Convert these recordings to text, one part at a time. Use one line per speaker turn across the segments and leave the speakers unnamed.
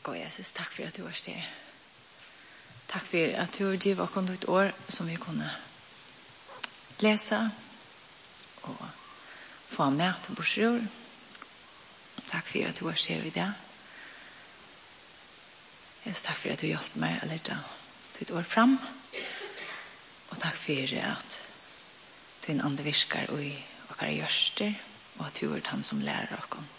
God Jesus, takk for at du var styr. Takk for at du har givet oss et år som vi kunne lese og få med til borsjord. Takk for at du var styr i det. Jesus, takk for at du hjelper meg å lede til et år fram. Og takk for at du er en andre virker i våre gjørster, og at du er han som lærer oss.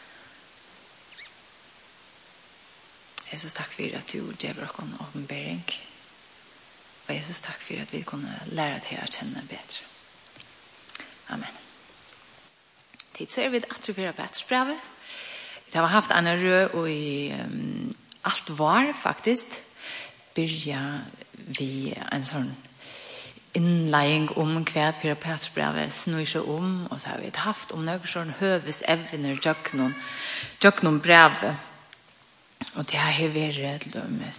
Jesus, takk for at du gjør oss en åpenbering. Og Jesus, takk for at vi kunne lære til å kjenne bedre. Amen. Tid så vi attributera Petersbrevet. Vi har haft en rød og i alt var faktisk. Byrja vi en sånn innlegging om hva for Petersbrevet snur seg om. Og så har vi haft om noen sånn høvesevner tjøkken brevet. Og det har vært lømmes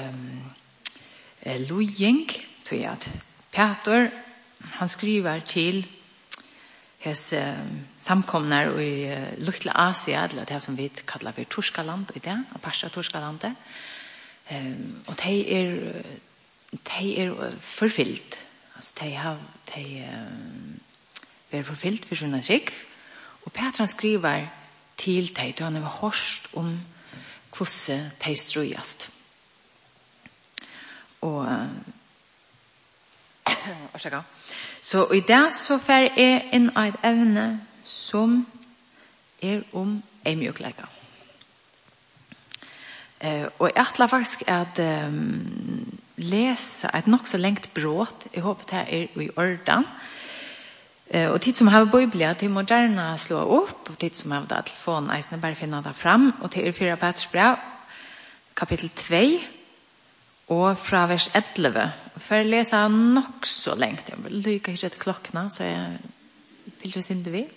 lojing, tror jeg at Peter, han skriver til hans samkomner i Luttle Asia, eller det som vi kallar for Torskaland, og det, Apache Torskalandet. Og de forfyllt. Altså, de er forfyllt for sånne trygg. Og Peter skriver til de, da han har hørt om hvordan de strøyast. Så i det så fer jeg inn av et evne som om en mjukleika. Og jeg atler faktisk at lese et nok så lengt brått. Jeg håper det i ordan. Og tid som har Bibelen, de må gjerne slå opp, og tid som har telefonen, jeg bare finne det fram, og til 4 Petersbrev, kapittel 2, og fra vers 11. For å lese nok så lengt, jeg vil lykke ikke etter klokkene, så jeg vil ikke synde vi.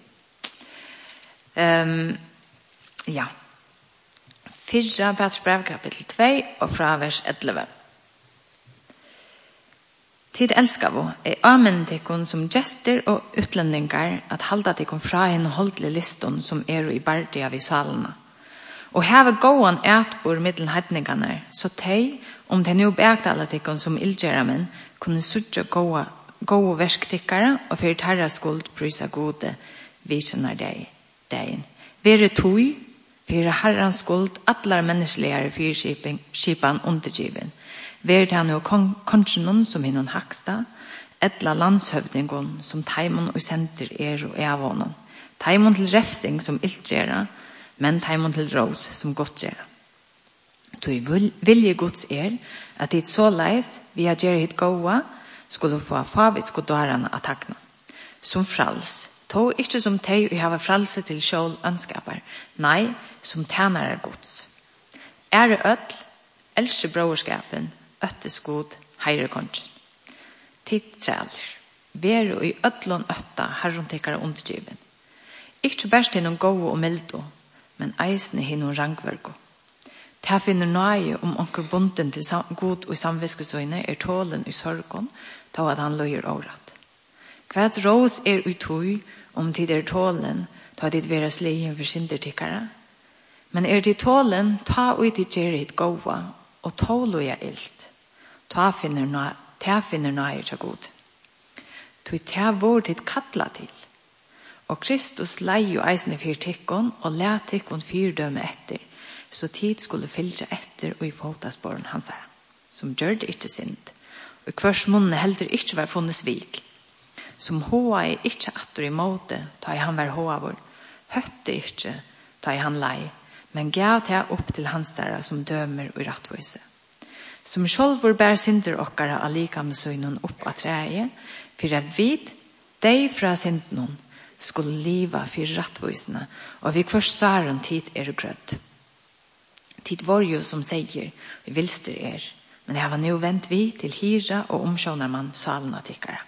Ja. 4 Petersbrev, kapittel 2, og fra vers 11. Tid elskar vi, amen til som gjester og utlendingar at halda til fra en holdelig liston som i bardia vid salene. Og heve gåan etbor middelen hedningane, så de, om de nu beagta alle til som ildgjeramen, kunne sutja gåa versktikkare og fyrir tarra skuld prysa gode visenar dein. Vere tui, fyrir herrans skuld, atlar menneskeligare fyrskipan undergiven. Verd han jo kongen som hinnon haksta, etla landshøvdingon som taimon og senter og avånon. Taimon til refsing som iltgjera, men taimon til rås som godtgjera. Tui vilje gods at dit så leis vi har gjerra hit gåa, skulle få favits godvarana attakna. Som frals, to ikkje som tei og hava fralse til sjål ønskapar, nei, som tænare gods. Ødl, elske broderskapen, øtteskod, heirekongen. Tidtræler. Veru i ødlån øtta, herrontekare undergiven. Ikke bæst hinnom gåo og mildo, men eisne hinnom rangvergo. Ta finner nøye om onker bonden til god og samviskesøyne tålen i sorgon, ta at han løyer året. Hva rås utøy om tid tålen, ta dit vera sleien for sindertikkare. Men dit tålen, ta ut dit gjerit gåa, og tåloja ilt. Ta finner nøye til god. Tog ta vår tid kattla til. Og Kristus lei jo eisne fyr tikkon, og let tikkon fyrdømme etter, så tid skulle fylja etter og i fotasporen hans her, som gjør det ikke sint. Og hvers munne heldur ikke var funnet svik. Som hoa ikke atter i måte, ta i han var hoa vår, høtte ikke, ta i han lei, men gav ta opp til hans her som dømer og rattvise. Som sjolvor bær synder okkara allika med søgnen opp av treie, for at vid, de fra synden skulle liva for rattvisene, og vi kvart saren tid grødd. Tid var jo som sier, vi vilster men jeg var nå vent vi til hyra og omsjånarmann salene tikkere.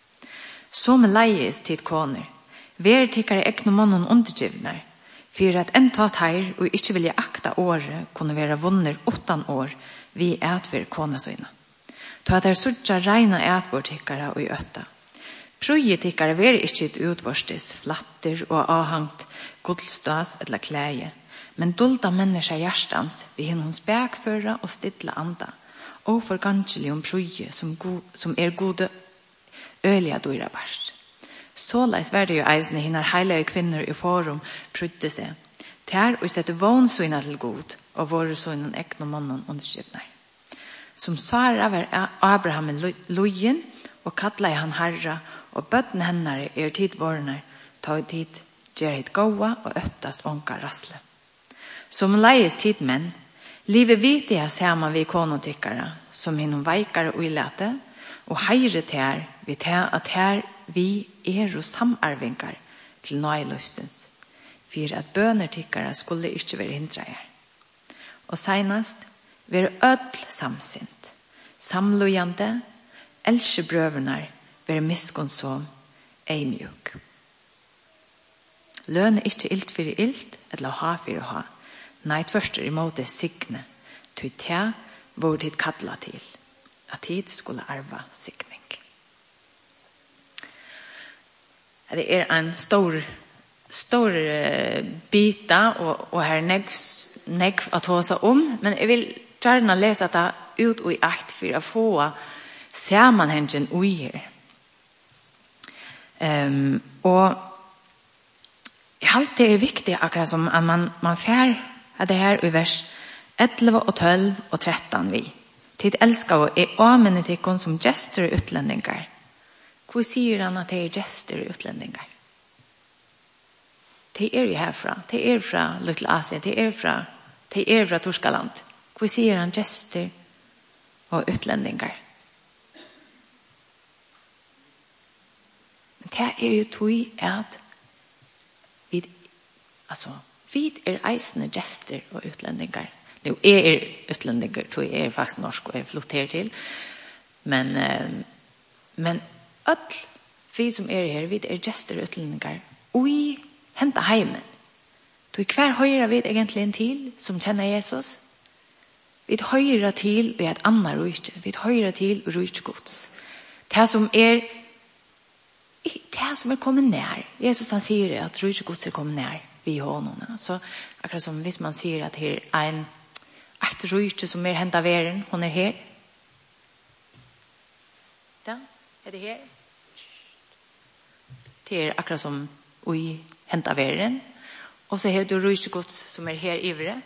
Så med leies tid koner, ver tikkere ekne mannen undergivner, for at en tatt her og ikke vilja akta året kunne være vunner 8 år vi etver konasøyna. Ta at sutja reina etbortikkere og i øtta. Prøyetikkere ver ikke et utvorstes, flatter og avhangt, godelstas eller klæje, Men dulda menneska hjärstans vi hinner spekföra och stilla anda och förganskelig om prøye som gode øliga døyra barst. Såleis var det jo eisne hinnar heilige kvinner i forum prøyde seg. Ter og sette vånsøyna til god og våre søynen ekne mannen underskipner. Som Sara var Abraham lojen og kattla han herra og bøtten hennare tid vårner ta tid gjer hit gåa og øttast onka rasle. Som leies tid menn livet vite jeg saman vi konotikkara som hinnom veikare og ilete og heire ter vi ter at her vi og samarvinkar til nøyløsens for at bønertikkara skulle ikke være hindra her. Og senast være ødel samsint, samlujande, elske brøvernar, være miskonsom, ei mjuk. Løn ikke ilt for ilt, eller ha for ha. Nei, først i måte signe, til te hvor tid kattla til, at tid skulle arva signing. Det en stor bita, og her negv at ta seg om, men jeg vil gjerne lese det ut og i akt for å få sammenhengen ui her. Og jeg har alltid viktig akkurat som at man fer at det her i vers 11 og 12 og 13 vi. Tid elsker og åmenne til kun som gestor og utlendingar. Hvor sier han at det gestor og utlendingar? Det jo herfra. Det fra Little Asia. Det fra Torskaland. Hvor sier han gestor og utlendingar? Men det jo tog at vi eisende gestor og utlendingar. Nu utlendingar, tror jeg faktisk norsk og flotterer til. Men all vi som her, vi gestor og utlendingar. Og vi henta heimen. Du hver høyre vi egentlig en til som kjenner Jesus. Vi høyre til ved et annet rujtje. Vi høyre til rujtje gods. Det som kommet nær. Jesus han sier at rujtje gods kommet nær vi honom. Så akkurat som hvis man sier at her et rujtje som henta veren, hun her. Ja, det her? Det akkurat som vi henta veren. Og så har du rujtjegods som her ivre.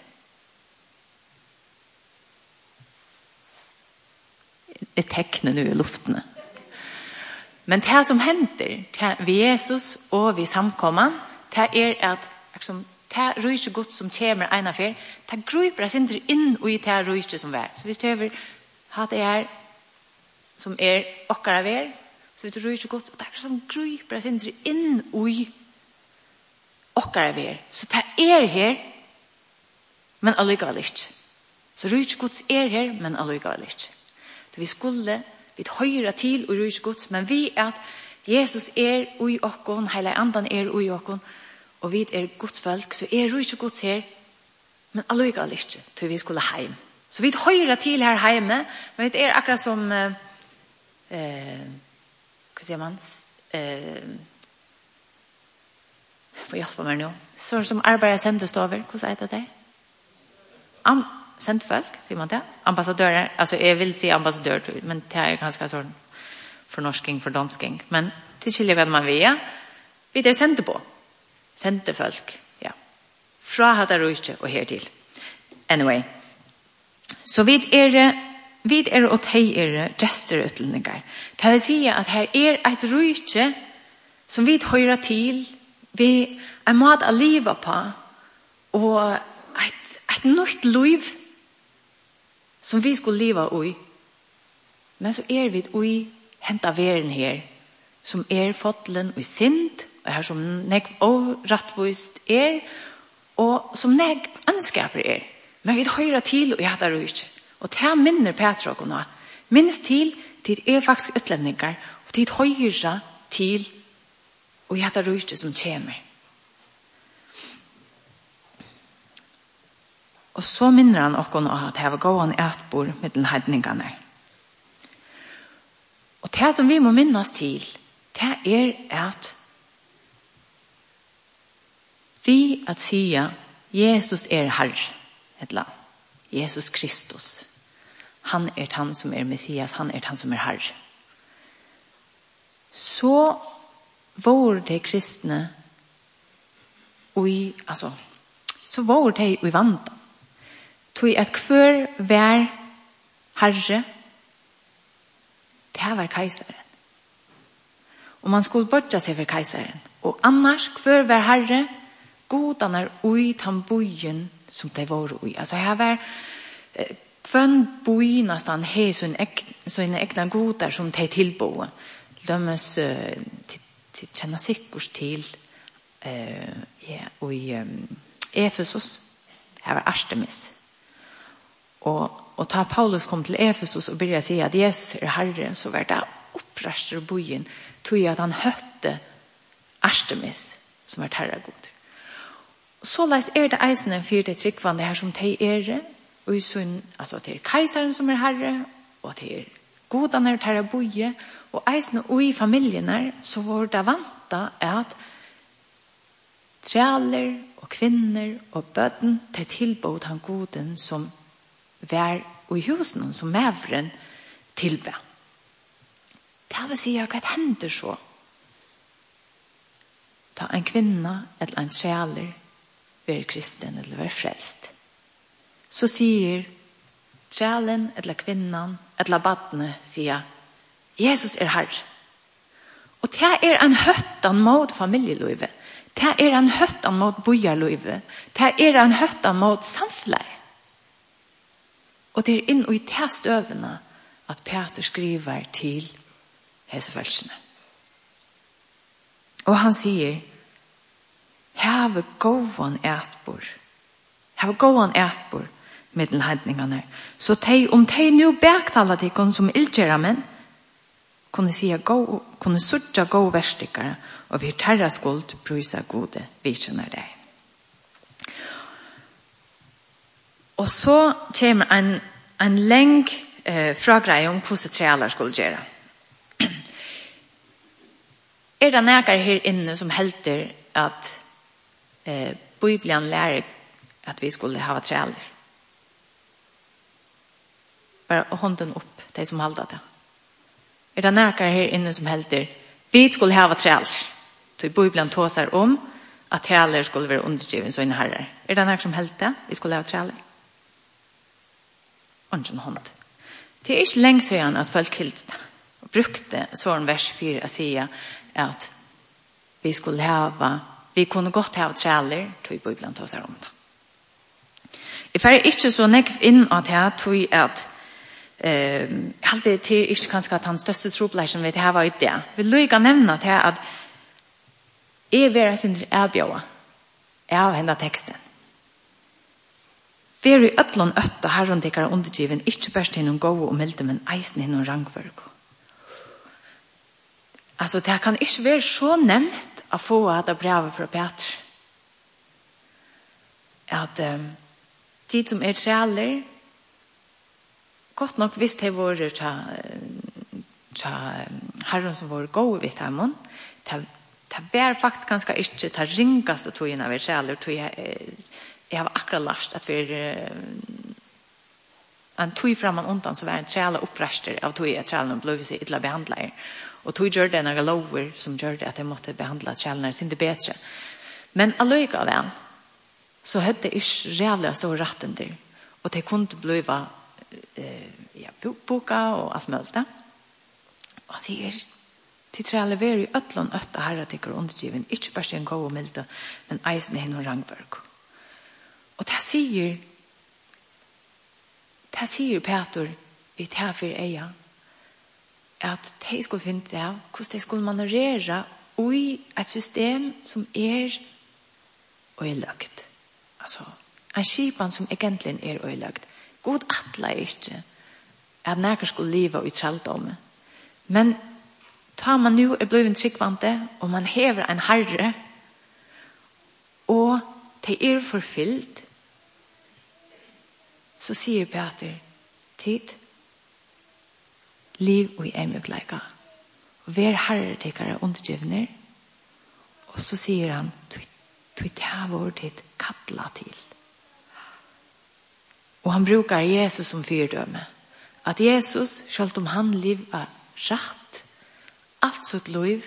Det tekner nu i luftene. Men det som henter ved Jesus og ved samkomman, det at det rujtjegods som kommer en av her, det gruper oss ikke inn i det rujtje som er. Så hvis du har hatt det her som okkara ver, så vet du rujtjegods, og det som gruper oss ikke inn i okkara ver. Så det her, men allikevel ikke. Så rujtjegods her, men allikevel ikke. Vi høyre til og rujtjegods, men vi at Jesus ui okkon, hele andan ui okkon, og vi Guds folk, så rujtjegods her, men allikevel ikke, til vi skulle heim. Så vi høyre til her heime, men det akkurat som, hva sier man, får hjelpe meg nå. Så som arbeider sendestover, hvordan det det? Sendefolk, sier man det? Ambassadører, altså jeg vil si ambassadør, men det ganske sånn fornorsking, fordansking. Men til skilje hva man vil, vi sende på. Sendefolk, ja. Fra hatt rujtje og her til. Anyway. Så vi og teg gestor utlendingar. Det vil si at her et rujtje som vi høyre til, vi måte å leve på, og et nytt liv som vi skulle leve i. Men så vi i henta veren her, som fotlen og sint, og her som negv og rattvist og som negv anskaper Men vi høyre til og hjertet rujtje. Og det minner Petra og nå. Minnes til faktisk utlendingar, og til høyre til og hjertet rujtje som kommer. Og så minner han okkur nå at det var gående etbord med den heidningene. Og det som vi må minnes til, det at vi at sia Jesus Herre, eller Jesus Kristus. Han han som Messias, han han som Herre. Så var det kristne så var det i vant. Tog at hver vær Herre, det var keiseren. Og man skulle bortse seg for keiseren. Og annars, hver vær Herre, godan ui tan bojen som det var ui. Altså her var kvann boi nastan he sånne egna godar som de tilboe. Lømmes til kjenna sikkurs til i Efesus. Her var Artemis. Og ta Paulus kom til Efesus og begynte å si at Jesus Herre, så var det opprastet bojen tog at han høtte Artemis som var herre god. Så leis det eisene for det tryggvande her som de og sånn, altså til keiseren som herre, og til godene herre boje, og eisene og i familien her, så var det vanta at træler og kvinner og bøden til tilbod han goden som vær i husen som mævren tilbe. Det vil si at hva hender så? Ta en kvinna eller en træler være kristen eller være frelst. Så sier trælen eller kvinnan eller badne sier Jesus Herre. Og det en høttan mot familielivet. Det en høttan mot bojarlivet. Det en høttan mot samfunnet. Og det inn i det støvene at Peter skriver til hesefølsene. Og han sier have gåan ætbor. Have gåan ætbor middelheidningene. Så om de nu bektala til som ildgjera menn, kunne sutja gå verstikere, og vi terra skuld brysa gode vikjønner deg. Og så kommer en leng fragreie om hvordan trealer skulle gjøre. Det nækere her inne som helter at Bibelen lærer at vi skulle ha trealer? Bare hånden opp, de som halda det. Det nækere her inne som helter vi skulle ha trealer? Så Bibelen tåser om at trealer skulle være undergiven så herrer. Det nækere som helter vi skulle ha trealer? Ungen hånd. Det ikke lenge siden at folk brukte sånn vers 4 å si at vi kunne godt ha trealer til i Bibelen til oss her om det. Jeg får ikke så nekv inn at jeg tror at alltid til ikke kanskje at han største tropleikken vet jeg var i det. Vi lykker å nevne til at jeg vil sin erbjøve av henne teksten. Ver i øtlån øtta herren tikkara undergiven, ikke bare til noen gode og milde, men eisen i noen rangverk. Altså, det kan ikke være så nevnt å få dette brevet fra Peter. At de som trealer, godt nok hvis det var herren som var gode vidt her, det var faktisk ganske ikke det ringaste togene av trealer, tog jeg har akkurat lært at en tog framan undan så var en træla opprester av tog at trælen ble seg ytla behandler. Og tog gjør det noen lover som gjør det at jeg måtte behandle trælen sin det bedre. Men allikevel så hadde det ikke rævlig stor retten der. Og det kunne bli boka og alt mulig. Og han sier til træla være i øtlån øtta herre tikkere undergiven, ikke bare en god og milde, men eisen er noen rangverk. Og det sier Peter vi tar for eia at de skulle finne det av hvordan de skulle manøvrere i et system som øylagt. Altså, en skipan som egentlig øylagt. God atla ikke at nærker skulle leve i treldomme. Men tar man nu blevet tryggvante og man hever en herre og det forfyllt så sier Peter tid liv og i emjøkleika og vær herre tikkere undergivner og så sier han tog det var det kattla till. Och han brukar Jesus som fyrdöme. Att Jesus, självt om han liv var rätt, allt sitt liv,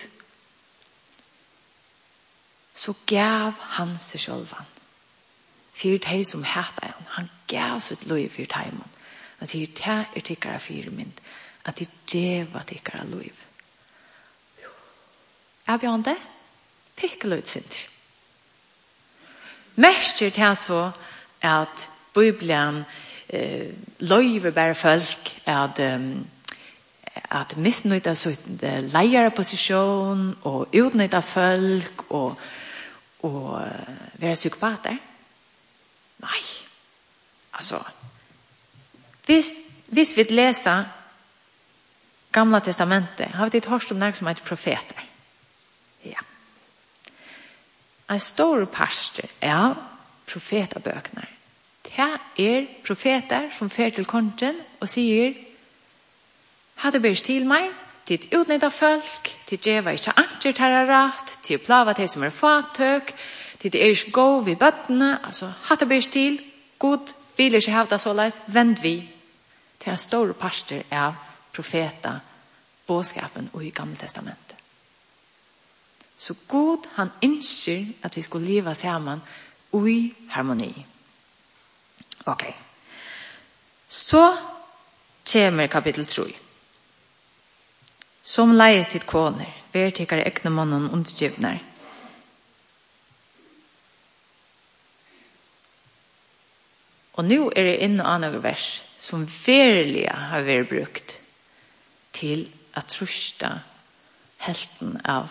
så gav han sig självan. För de som hatar han. Han gav sitt liv för dem. Han säger, det är tyckare fyrmynd. Att det djeva tyckare liv. Er bjørn det? Pikkel ut sin. Mest er det så at Bibelen løyver bare folk at misnøyde sin leierposisjon og utnytte folk og være psykopater. Nei. Altså, hvis vi leser Gamla testamentet, har vi hørt om noe som heter profeter. Ja. En stor pastor er profetabøkene. Det profeter som fer til kongen og sier, hadde bært til meg, til utnytta folk, til djeva ikke anker til rett, til plava til som fatøk, til det ikke gå ved bøttene, altså hadde bært til, god vil ikke hevda såleis, vend vi til en stor pastor av profeta bådskapen og i Gamle testamentet. Så god han ønsker at vi skulle leve sammen i harmoni. Ok. Så kommer kapitel 3. Som leies til kåner, vertikere ekne mannen undergivner. Og nå er det inne av noen vers som virkelig har vært brukt til at trusta helten av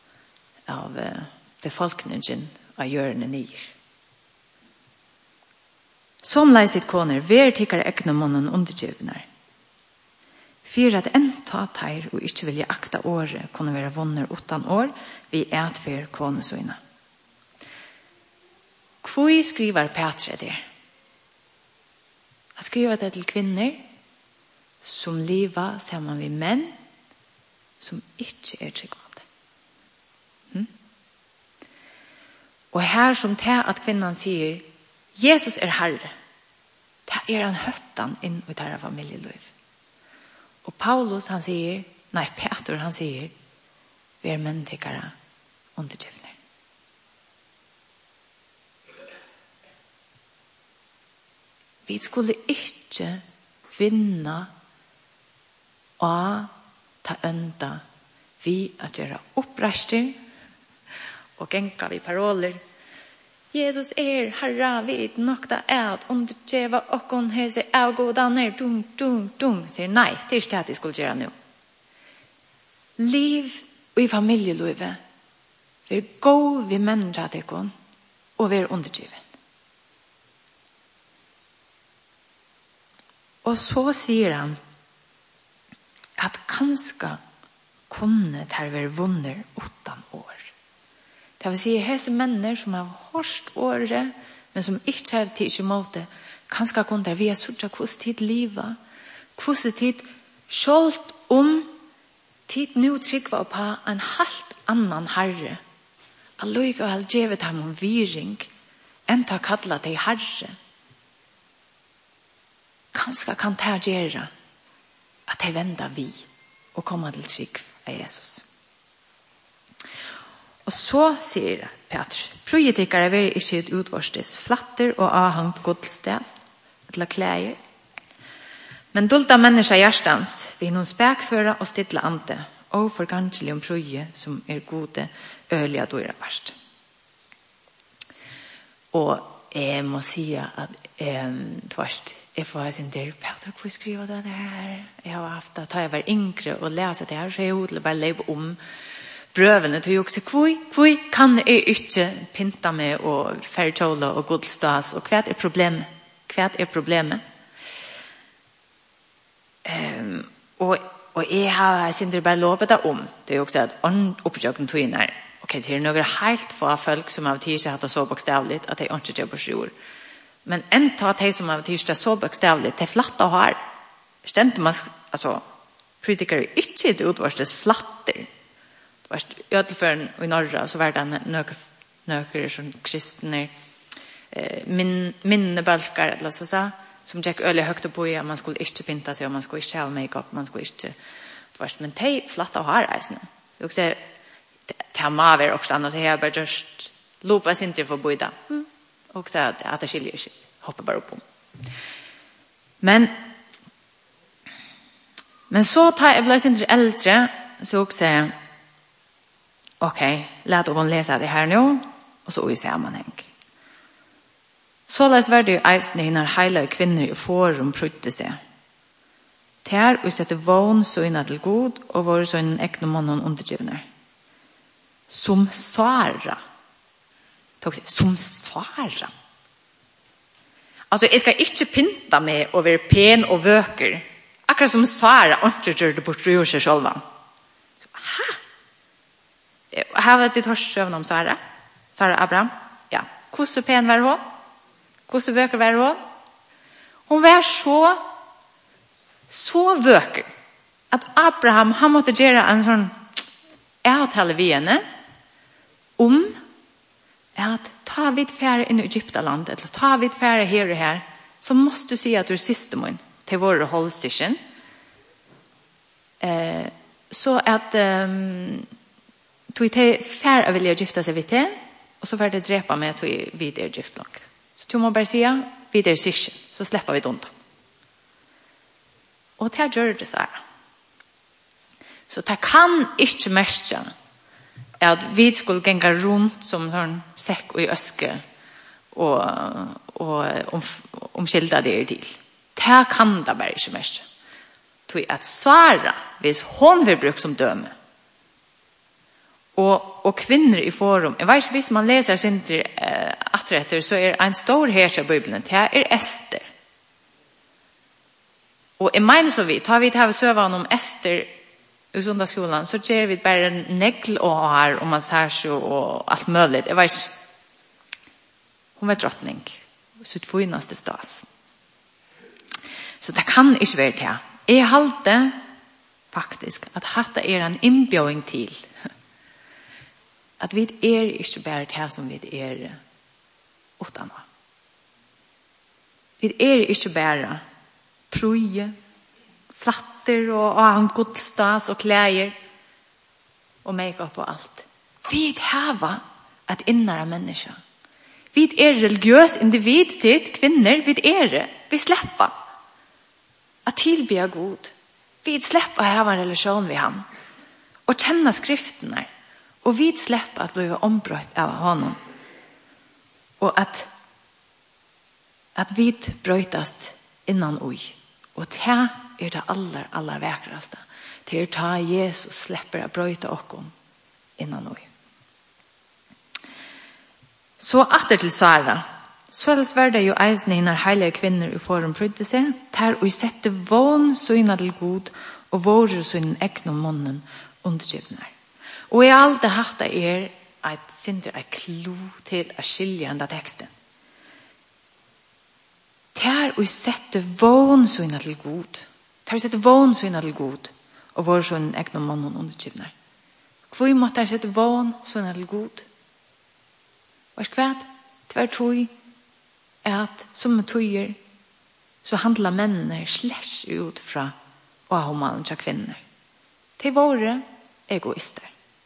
befolkningen av hjørne nyer. Som leis ditt koner, ver tikkare ekne mannen undergivner. For at en ta teir og ikke vilja akta året kunne være vunner 8 år, vi etfer konesøyne. Hvor skriver Petre det? Han skriver det til kvinner som lever sammen med menn som ikke er tryggvande. Og her som det at kvinnan sier Jesus er herre, det er han høttan inn i deres familieliv. Og Paulus han sier, Peter han sier, vi er menneskere undergivner. Vi skulle ikke vinna og ta enda vi at gjøre opprester og genka vi paroler. Jesus er herra vid nokta at undergeva okkon hese avgodaner dum. Sier nei, det er ikke det jeg skulle gjøre nå. Liv og i familielivet vi gå vi mennesker til kon og vi er undergiven. Og så sier han at kanskje kunne det være vunner 8 år. Det vil si hese mennesker som har hørt året, men som ikke har tid i måte, kanskje kunne det være sånn hvordan tid livet, hvordan tid skjølt om tid nå trykker på en helt annen herre. Allikevel gjør ham om viring enn til å kalle det herre. Kanskje kan det gjøre at jeg vender vi og kommer til trygg av Jesus. Og så sier Peter, projetikkere er ikke et utvarstes flatter og avhangt godelsted eller klæger. Men dulta mennesker hjertens vil noen spekføre og stidle ante og forganselig om proje som er gode, ølige og dårlige verst. Og jeg må si at tvørst, jeg får sin der, Peter, hvor skriver du det her? Jeg har haft det, da jeg var yngre og lese det her, så jeg hodler bare leve om brøvene til å se hvor kan jeg ikke pynte med og færkjåle og godelstas, og hva er problemet? Og jeg har sin der bare lovet det om, det er jo også at oppsøkende togene er, ok, det er noen helt få folk som av tid ikke har hatt det så bokstavlig at de ikke gjør på sjur. Men en av de som av tid ikke har så bokstavlig, det er flatt og har. Stendte man, altså, politikere ikke er det utvarstes flatter. I Ødelføren og i Norge så var det nöker som kristner minnebalkar eller så som gick öle högt upp på man skulle inte pinta sig och man skulle inte ha makeup man skulle inte men te flatta har reisen så också det må vara också annars jag bara just loopa sin till för boida och så att det skiljer sig hoppa bara upp men så tar jag blir inte äldre så också okej, låt oss läsa det här nu och så i sammanhang. Således var det jo eisen når hele kvinner i forum prøvde seg. Ter og sette vån søgnet til god og våre søgnen ekne mannen undergivende. Som svara. Som svara. Altså, jeg skal ikke pynta meg og være pen og vøker. Akkurat som svara, ikke gjør det bort og gjør seg selv. Hæ? Har vi ditt hørsøvn om Sara? Sara Abraham? Ja. Hvordan pen var hun? Hvordan vøker var hun? Hun var så vøker at Abraham, han måtte gjøre en sånn avtale ved henne om at ta vid færre inn i Egyptalandet, eller ta vid færre her og her, så måste du si at du er siste mun til våre holdstikken. Så at tog til færre å vilja gifta seg vidt til, og så får det drepa med at vi er gift nok. Så du må bare si, vi er sikker, så slipper vi det undan. Og det gjør det så her. Så det kan ikke mest at vi skulle gänga rundt som sånn sekk og i øske og omskilda det til. Det kan det bare ikke mest. Tog at svara hvis hon vil bruke som døme. Og kvinner i forum. Jeg vet ikke hvis man leser sin atretter så er en stor her i Bibelen. Det er Ester. Og jeg mener så vidt, tar vi til å søve om Ester i sundagsskolen, så gjør vi bare negl og har og massasje og alt mulig. Jeg vet ikke. Hun var drottning. Sitt finaste stas. Så det kan ikke være det. Jeg halte faktisk at dette er en innbjøring til at vi er ikke bare det som vi er utan. Vi er ikke bare prøye, flatter og godstas og klæger og make-up og alt. Vi har et innere menneske. Vi er religiøs individ til kvinner. Vi er det. Vi slipper at tilbe god. Vi slipper å ha en relasjon med ham. Og kjenne skriftene. Og vi slipper at bli ombrøtt av honom. Og at vi brøytast innan ui. Og det er det aller vekraste. Til å ta Jesus slipper å brøyta okkom innan ui. Så atter til Sara. Så var det jo eisen hinner heilige kvinner i forum prydde seg. Der og sette vån søgna til god og våre søgnen ekne månen undergivner. Og jeg alltid hatt det et sinter et klo til å skilje enda teksten. Der og sette vån søgna til god. Der og sette vån søgna til god og våre søgnen ekne månen undergivner. Hvor måtte jeg sette vån søgna til god? Og skvært, tvert tror at som med tøyer så handler mennene slett ut fra å ha mannen til kvinner. Til våre egoister.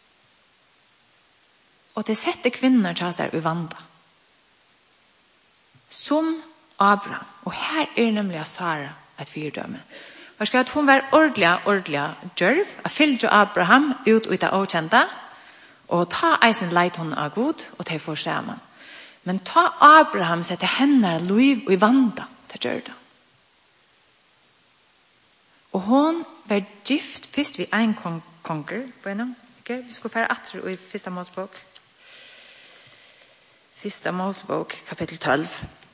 Og det setter kvinner til seg i vanda. Som Abraham. Og her er nemlig Sara et fyrdømme. Og skal at hun var ordelig djørv. Jeg fylte Abraham ut det avkjente. Og ta eisen leit hun av god, og til for sammen. Men ta Abraham sette henne liv i vanda, det gjør det. Og hun var gift først ved en konger, okay? Vi skulle fære atter i første Mosebok. Første Mosebok, kapittel 12.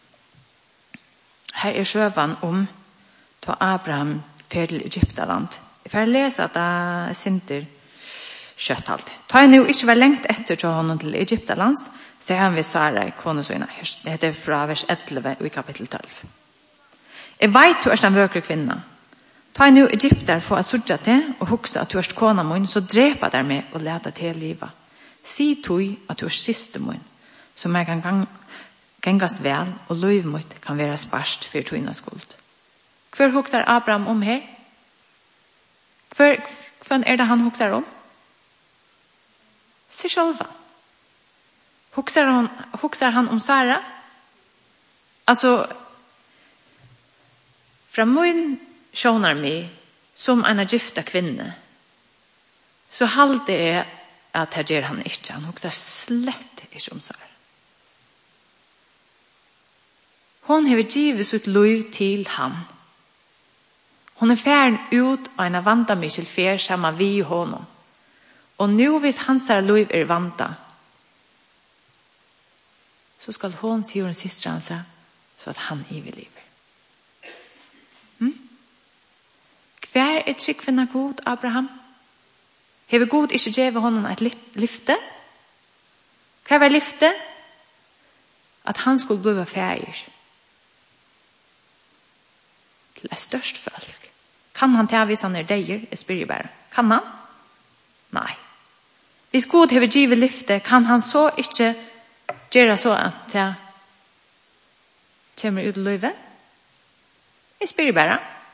Her er sjøvann om ta Abraham fer til Egyptaland. Jeg får lese at det sinter kjøttalt. Ta jeg nå ikke var lengt etter til honom til Egyptalands, så han vil Sara i kvonesøyna. Det heter fra vers 11 i kapittel 12. Jeg vet du er den vøkere kvinna. Ta jeg nå Egypter for å sudja til og hukse at du er kona mun, så drepa der med og leta til livet. Si tog at du er siste mun. som jeg kan gengast vel, og liv mitt kan være sparst for tøyna skuld. Hver huksar Abraham om her? Hver det han huksar om? Se själva. Huksar han om Sara? Alltså, fra min sjonar mig som en gifta kvinne, så halte jeg at her gjør han ikke. Han huksar slett ikke om Sara. Hon har givet sitt liv til han. Hon færen ut av en vanta Michel fær sammen vi honom. Og nu hvis hans liv vanta, så skal hon si hon systra hans så at han lever. Hver tryggvinna god, Abraham? Hever god ikke gjeve honom et lyfte? Hva var lyfte? At han skulle bli fægir. Til et størst folk. Kan han ta hvis han deier? Jeg spyrir bare. Kan han? Nei. Hvis god hever givet lyfte, kan han så ikke gjøre så at jeg kommer ut i livet? Jeg spyrir bare.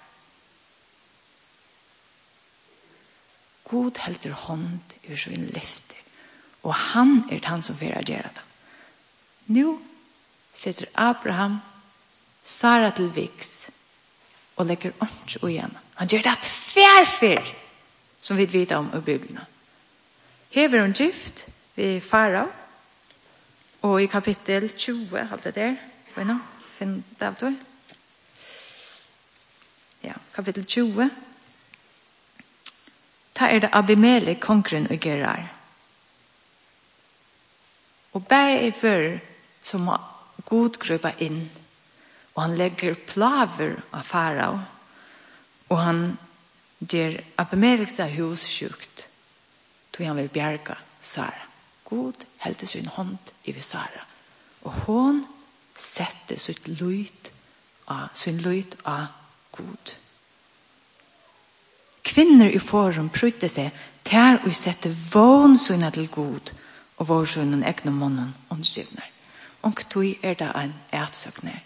God helter hånd ur sin lyfte, og han han som vil gjøre det. Nå sitter Abraham Sara til viks og legger ånds og igjen. Han gjør det færfyr som vi vet om i Bibelen. Hever hun gift ved Farao, og i kapittel 20, halt det der, finn det av tog. Ja, kapittel 20, ta det Abimelech konkurren og Gerar. Og bæg før som må god grupa inn, og han legger plaver av Farao, og han gjør Abimelechs hus sjukt, tog han vil bjerga Sara. God heldte sin hånd i Sara, og hon sette sin lyd av god. Kvinner i forum prøyde seg til å sette vånsynene til god og vånsynene egne månen underskrivner. Og tog det en ætsøkner.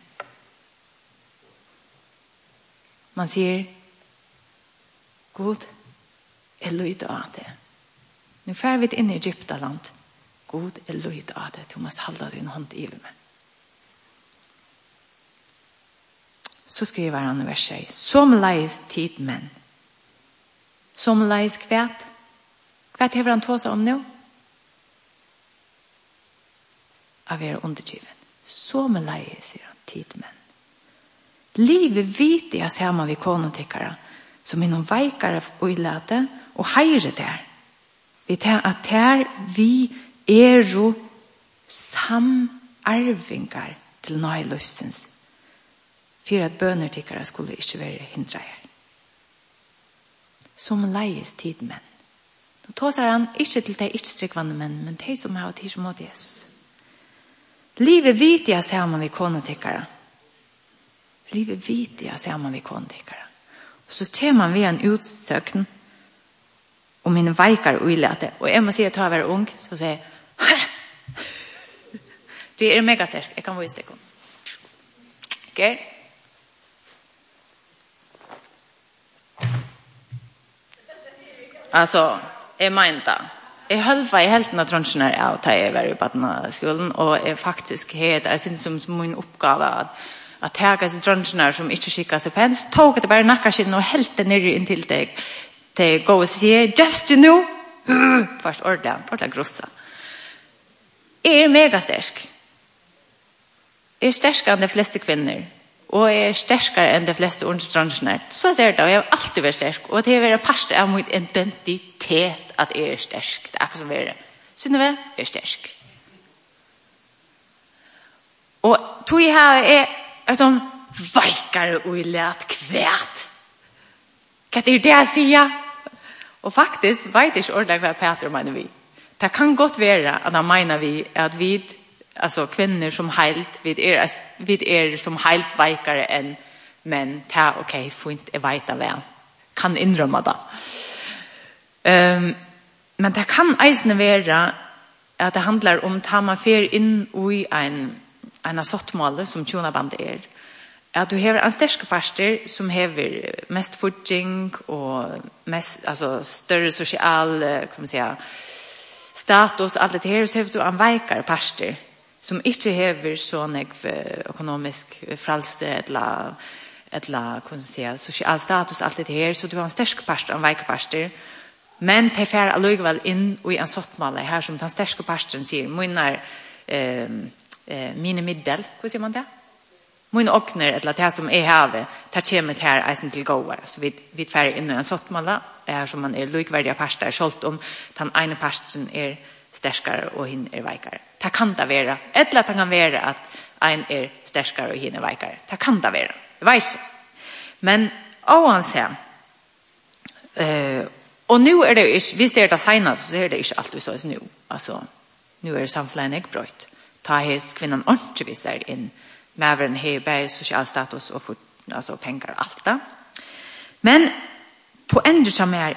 Man sier god lyd av det. Nå fer vi inn i Egyptaland. God lyd av det. Du må halda din hånd i meg. Så skriver han i vers 6. Som leis tid menn. Som leis kvæt. Kvæt hever han tåsa om nå? Av er undergiven. Som leis, sier han, tid menn. Livet vet jeg sammen vi konotikkere, som innom veikere og ilate, og heire der. Vi tar at der vi jo samarvingar til nøye løsens, for at bønertikkere skulle ikke være hindret her. Som leies tid menn. Nå tåser han ikke til de ikke strykkvande menn, men de som har tid som måtte Jesus. Livet vet jeg sammen vi konotikkere. Livet vet jeg sammen vi konotikkere. Og så ser man ved en utsøkning om mine veikar og ilate. Og jeg må si at jeg var ung, så sier jeg, det megastersk, jeg kan vise det. Okay? Altså, jeg mente, jeg holdt i helten av tronsjoner av da jeg var i badnaskolen, og jeg faktisk jeg synes som min oppgave at jeg har tronsjoner som ikke skikker seg på henne, så tog jeg det bare nakkaskinn og helt det nere inntil deg til gå og si, just you know, først ordentlig grossa. Jeg megastersk. Jeg sterskere enn de fleste kvinner, og jeg sterskere enn de fleste ordensdransjoner. Så ser det, og jeg har alltid vært stersk, og det har vært part av min identitet at jeg stersk. Det akkurat som det. Synnøve, jeg stersk. Og tog jeg her sånn veikere og lært kvæt. Hva det jeg sier? Og faktisk vet jeg ikke ordentlig hva Peter mener vi. Det kan godt være at han mener vi at vi alltså kvinnor som helt vid som helt veikare enn men ta okej fint är vita väl kan inrymma det. Men det kan eisne være at det handlar om tar man fer inn i en sottmåle som tjonaband at du hever en sterske parster som hever mest fudging og mest, altså større sosial, kan man säga, status, allt det här, så hever du en veikare parster som ikke hever sånn økonomisk fralse eller kan man säga, social status, allt det här, så du har en sterske parster og en veikare parster. Men de fer allikevel inn i en sottmåle her som den sterske parsten sier, mine middel, hva sier man det? Mine åkner, eller det som havet, det kommer her eisen til gåere. Så vi fer inn i en sottmåle, her som man likeverdige parster, selv om den ene parsten sterskere og hin veikere. Det kan det være. Eller det kan være at en sterskere og hin veikere. Det kan det være. Jeg vet ikke. Men oansett, og nu det ikke, hvis det det seneste, så det ikke alltid så nu. Altså, nu samfunnet ikke brøtt. Ta hos kvinnan ordentlig viser inn. Mæveren har bare sosial status og altså penger og alt det. Men poenget som at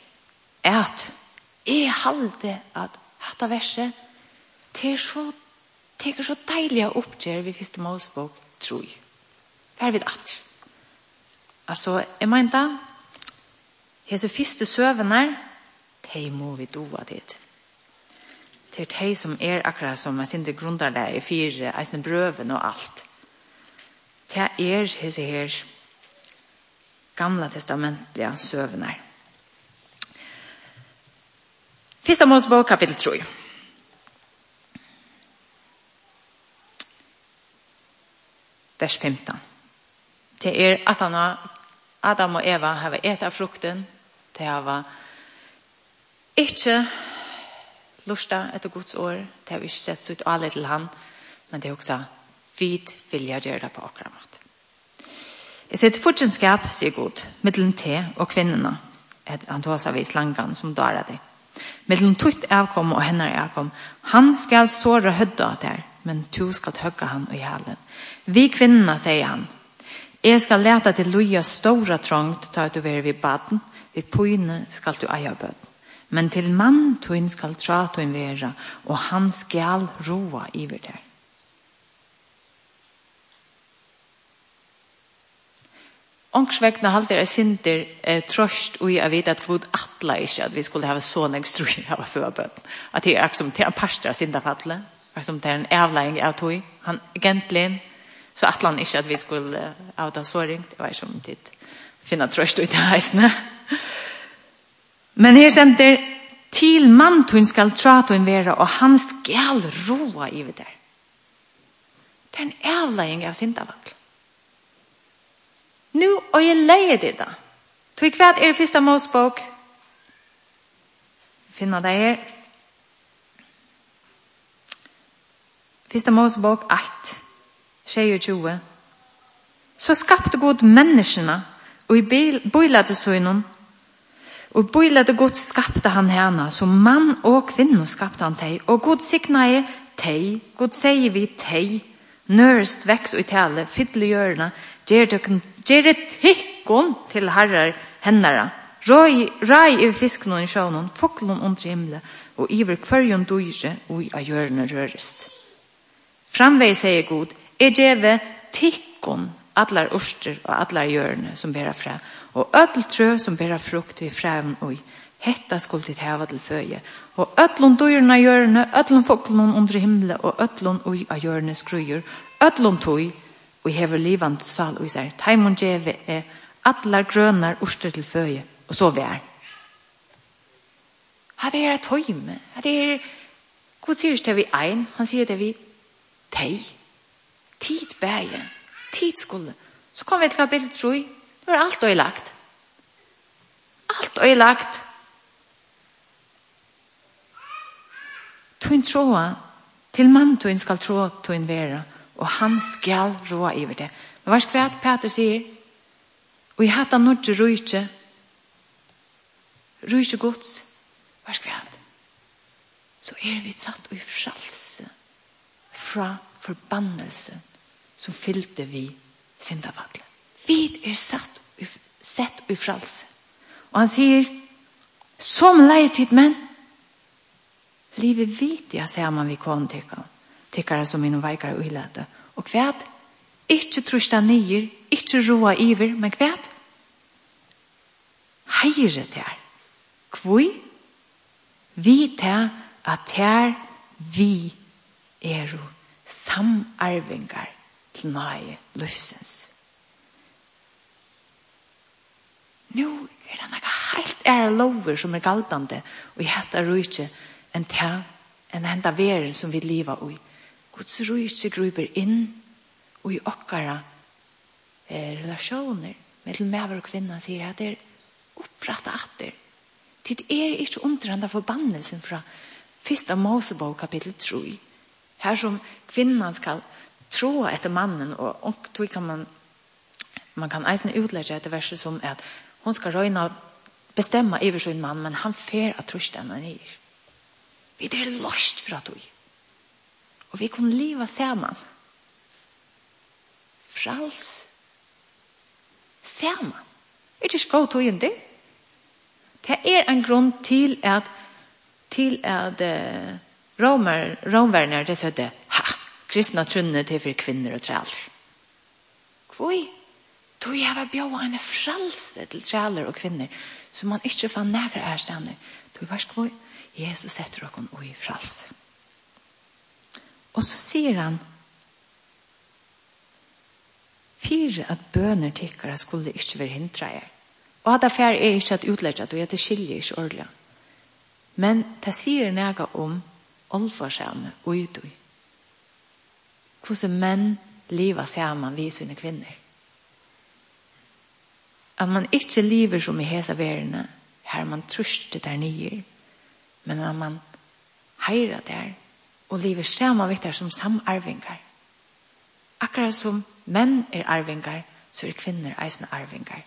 jeg halde at dette verset det så deilig å oppgjøre vi første Mosebok, tror jeg. Her vid at. Altså, jeg mener hese første søvner, de må vi doa dit. Det de som akkurat som jeg synes grunder det i fire, eisne brøven og alt. Det hese her gamla testamentlige søvner. Første Mosebok, kapittel 3. Vers 15. Det at Adam og Eva har et av frukten, det har ikke lusta etter Guds år, det har vi ikke sett så ut alle til han, men det er også vid vilja gjøre det på akkurat mat. I sitt fortjenskap, sier Gud, mittelen te og kvinnerne, han tog seg vid slangen som darer det. Mittelen tutt avkom og henne avkom, han skal såre hødda der, men du skal høgge han i halen. Vi kvinnerne, sier han, jeg skal lete til loja stora trångt, ta ut over vid baden, vid pøyne skal du eie bøden. Men til mann tøyn skal tra tøyn være, og han skal roa iver der. Ångsvekna halte synder trøst og jeg vet at Gud atla ikke at vi skulle ha sånn ekstrui av førbøden. At det som til en pastor av syndafattle, som til en avlegging av tøy. Han egentlig, så atla han ikke at vi skulle av det såring. Det var som tid finna trøst ut av heisene. Men her stender til mann tøyn skal tra tøyn være, og han skal roa iver der. Det en avlegging av syndafattle. Nu, og jeg leier det da. Tog hva første Mosebok? Finna det her. Første Mosebok 8, 22. Så skapte Gud menneskene, og i bøylade søgnen, og i bøylade Gud skapte han henne, så mann og kvinne skapte han teg, og Gud sikna teg, Gud sier vi teg, nørest veks og i tale, fytle hjørne, gjør det hikkon til herrer hennara, rai i fisken og i sjøvnen, foklen under himmelen, og iver kvarjon dyre og i hjørne rørest. Framvei sier God, gjeve tikkon atlar orster og atlar hjørne som bæra fra, og ødel trø som bæra frukt ved fræven og hetta skulle til heva til føye, og ødlon dyrene hjørne, ødlon foklen under himmelen, og ødlon og i hjørne skrujer, ødlon tøy, og hever livant sal og især. Taimon djeve atlar grønnar orster til føye, og så vi det et høyme. God sier ikke det vi ein, han sier det vi tei. Tid bæge. Tid skulle. Så kom vi til kapittel 3. Det var alt øylagt. Alt øylagt. Tøyn tråa, til mann tøyn skal tråa tøyn være, og han skal råa iver det. Men hva skvært Peter sier? Og i hatt han nødde rujtje gods. Hva skvært? Så vi satt i fralse fra forbannelsen som fylte vi syndafallet. Vi sett i fralse. Og han sier, som leis tid menn, Livet vet jag ser man vi kon tycker som inom veikar och ilete. Och kvärt, inte trusta nyer, inte roa iver, men kvärt, heire ter. Kvui, vi ter at ter vi er samarvingar til nøye løsens. Nu det noe helt lover som galtande, og jeg heter rujtje en te, en henda veren som vi lever i. Guds rujtje gruper inn, og i okkara relationer mellom maver og kvinna sier at det oppretta atter. Det ikke undrande forbannelsen fra 1. Mosebok kapitel 3. Her som kvinnan skal tro etter mannen, og tog kan man kan eisne utlegge etter verset som at hon skal røyna bestemma over sin mann, men han fer at truste henne nyer. Vi lost fra tog. Og vi kunne leva sammen. Frals. Sammen. Det ikke gå tog inn det. Det en grunn til at romvärner det sa det, kristna trunne til for kvinner og træl. Hvor? Då jag var bjød en fralse til træler og kvinner som man ikke fann nærmere erstander. Då var skvøy, Jesus setter dere i fralse. Og så sier han, 4 at bøner tykkere skulle ikke være hindret. Og at affær ikke at utlegge, og at det skiljer ikke ordentlig. Men det sier noe om olfarsjene og utøy. Hvordan menn lever sammen vi sine kvinner. At man ikke lever som i hese verene, her man truster der nye, men at man heirer der, og lever sammen vidt der som samarvingar. Akkurat som menn arvingar, så kvinner eisne arvingar.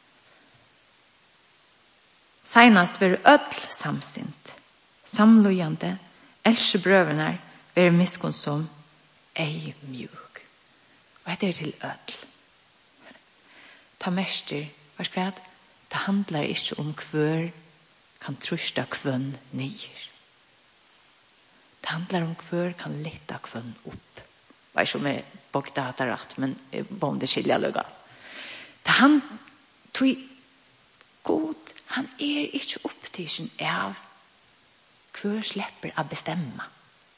Senast var öll samsint, samlojande, else brøvene var miskonsom, ei mjuk. Og dette til öll. Ta mester, hva skved? Det handlar ikke om hver kan trusta kvønn nyer. Det handlar om hver kan leta kvønn opp. Det er ikke om jeg bokta hatt det rett, men jeg vågde skilja løgga. Det han tog god, han ikke opptidsen av hver slipper å bestemme.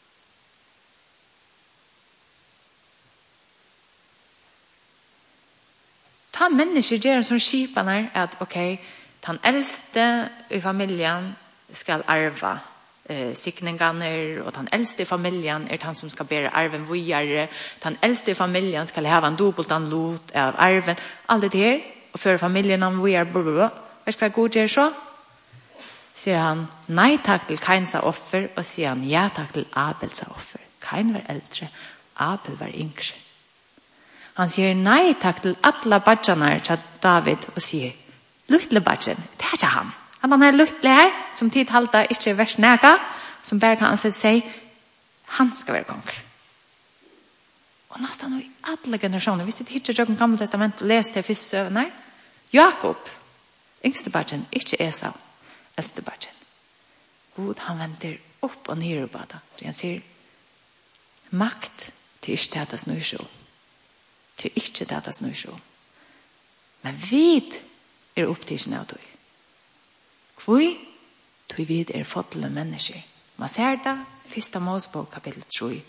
Ta mennesker gjør som skipene at den eldste i familien skal arva sikningarna och den äldste familjen han som ska bära arven vidare. Den äldste familjen ska ha en dubbeltan lot av arven. Allt det här och för familjen om vi är bra. Vad ska gå till så? Säger han nej tack till Kains offer och säger han ja tack till Abels offer. Kain var äldre, Abel var yngre. Han säger nej tack till alla badjarna till David och säger lilla badjan, det är han. Att han är luttle här, som tid halta inte vers näka, som bara kan anses sig, han ska vara konkur. Och nästan i alla generationer, hvis det hittar jag Gamla testament och läste det första sövnar, Jakob, yngste bargen, inte Esau, äldste bargen. God, han väntar upp och ner och bada. Han säger, makt till inte att snurra så. Till inte att snurra så. Men vid är upptidsen av dig. Kvui, tog vid fotlige mennesker. Man ser det, 1. Mosebok kapitel 3.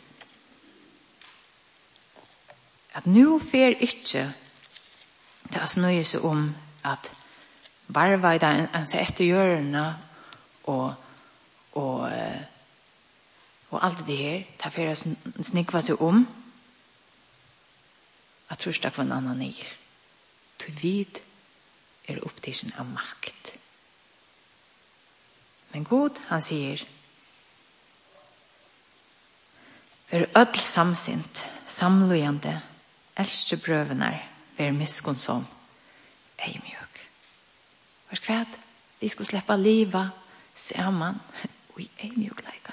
At nu fer ikke det snøye seg om at varva en seg etter hjørne og alt det her, det fer å snikva seg om at trusta kvann annan nir. Tog vid opptidsen av makt. Men God, han sier, for öll samsint, samlojande, eldste brøvener, ver miskonsom, ei mjuk. Hva skvæd? Vi skulle släppa liva sammen, og i ei mjuk leika.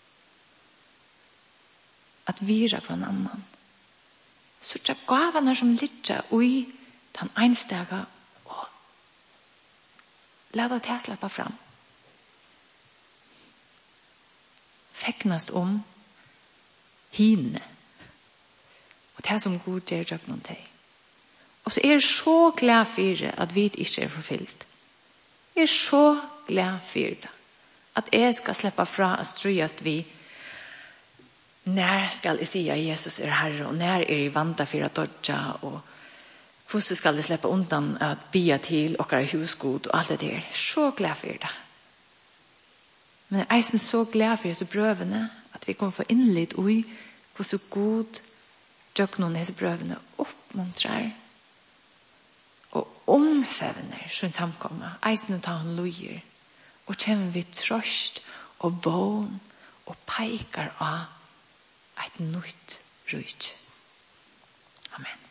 At vira på en annan. Så tja gavene som litter, og i den einstega, og la det til å släppa fram. fegnast om hine. Og det som god gjør jeg noen til. Og så er jeg så glad for at vi ikke er forfylt. Jeg er så glad for det. At jeg skal slippe fra å strøyast vi. Når skal jeg si at Jesus er herre, og når er jeg vant for å dodja, og hvordan skal jeg slippe undan at bia til okkara husgod, og alt det der. Så glad for det. Men jeg er så glad for disse brøvene, at vi kommer få innlitt i hvordan god gjør noen disse brøvene oppmuntrer og omfevner som samkommer. Eisen tar han lojer, og kommer vi trøst og vån og peikar av et nytt rujt. Amen.